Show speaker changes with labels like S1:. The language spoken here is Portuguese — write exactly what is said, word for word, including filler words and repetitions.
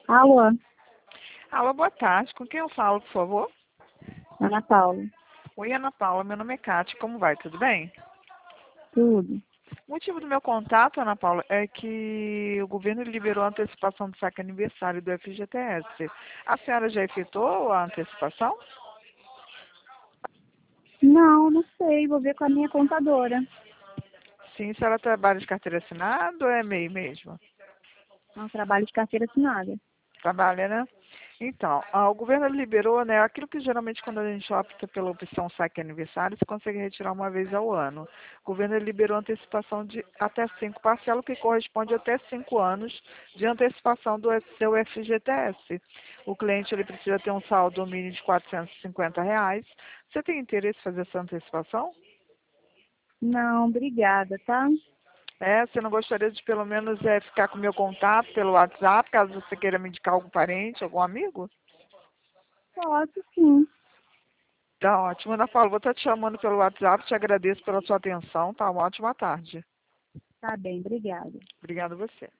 S1: Alô,
S2: Alô, boa tarde. Com quem eu falo, por favor?
S1: Ana Paula.
S2: Oi, Ana Paula. Meu nome é Cátia. Como vai? Tudo bem?
S1: Tudo.
S2: O motivo do meu contato, Ana Paula, é que o governo liberou a antecipação do saque aniversário do F G T S. A senhora já efetuou a antecipação?
S1: Não, não sei, vou ver com a minha contadora.
S2: Sim, a senhora trabalha de carteira assinada ou é MEI mesmo?
S1: É um trabalho de carteira assinada.
S2: Trabalha, né? Então, ah, o governo liberou, né, aquilo que geralmente quando a gente opta pela opção saque aniversário, você consegue retirar uma vez ao ano. O governo liberou antecipação de até cinco parcelas, que corresponde a até cinco anos de antecipação do seu F G T S. O cliente ele precisa ter um saldo mínimo de quatrocentos e cinquenta reais. Você tem interesse em fazer essa antecipação?
S1: Não, obrigada, tá?
S2: É, você não gostaria de pelo menos é, ficar com o meu contato pelo WhatsApp, caso você queira me indicar algum parente, algum amigo?
S1: Posso sim.
S2: Tá ótimo, Ana Paula. Vou estar te chamando pelo WhatsApp. Te agradeço pela sua atenção. Tá uma ótima tarde.
S1: Tá bem, obrigada.
S2: Obrigada a você.